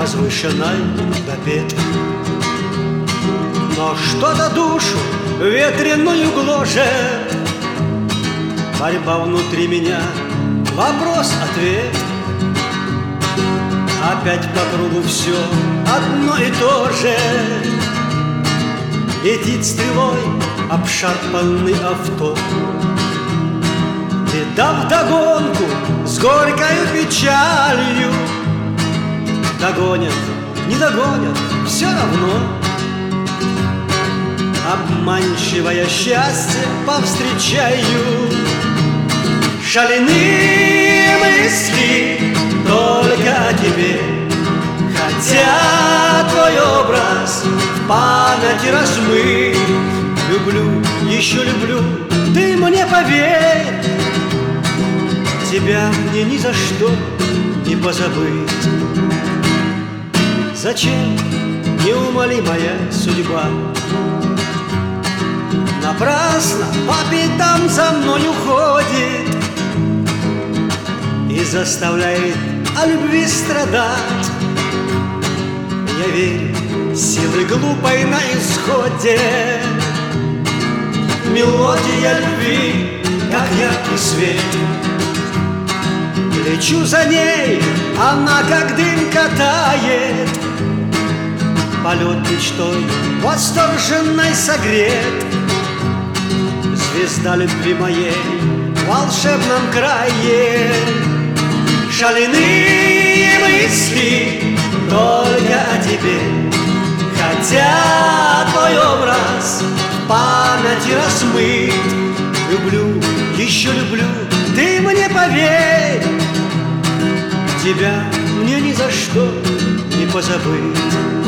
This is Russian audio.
возвышенной до петли. Но что-то душу ветреную гложет, борьба внутри меня, вопрос-ответ. Опять по кругу все одно и то же. Летит стрелой обшарпанный авто, и дав догонку с горькою печалью. Догонят, не догонят, все равно. Обманчивое счастье повстречаю. Шаленые мысли только о тебе, хотя твой образ в памяти размыт. Люблю, еще люблю, ты мне поверь, тебя мне ни за что не позабыть. Зачем неумолимая судьба напрасно по пятам за мной уходит и заставляет о любви страдать? Я верю, силы глупой на исходе. Мелодия любви, как яркий свет. Лечу за ней, она как дымка тает. Полет мечтой восторженной согрет. Звезда любви моей в волшебном крае. Шаленые мысли только о тебе, хотя твой образ в памяти размыт. Люблю, еще люблю, ты мне поверь, тебя мне ни за что не позабыть.